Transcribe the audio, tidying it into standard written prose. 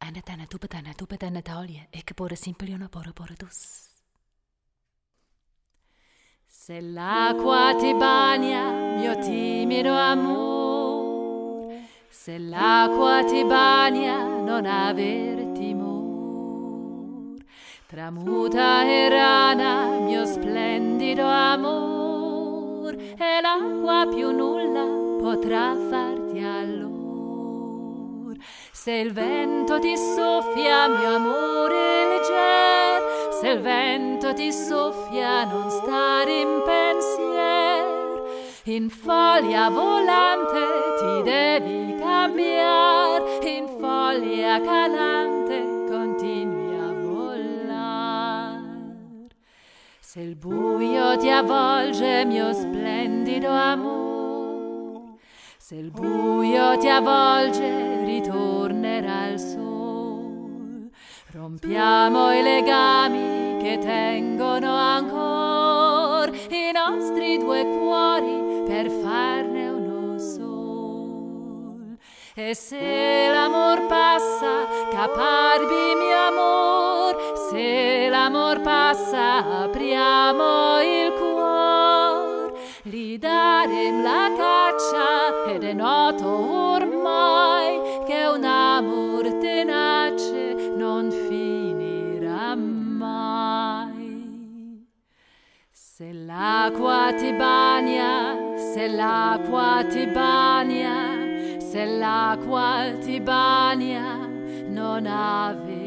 Anatana tupetana taolie, e che pure simpliono pore dus. Se l'acqua ti bagna, mio timido amor, se l'acqua ti bagna, non aver timor. Tramuta e rana, mio splendido amor, e l'acqua più nulla potrà farti allora. Se il vento ti soffia, mio amore legger, se il vento ti soffia, non stare in pensier. In foglia volante ti devi cambiar, in foglia calante continui a volar. Se il buio ti avvolge, mio splendido amor, se il buio ti avvolge, ritornerà il sol. Rompiamo i legami che tengono ancora i nostri due cuori per farne uno sol. E se l'amor passa, caparbi mio amor, se l'amor passa, apriamo il cuor. Li darem la caccia ed è noto ormai che un amor tenace non finirà mai. Se l'acqua ti bagna, se l'acqua ti bagna, se l'acqua ti bagna, non ave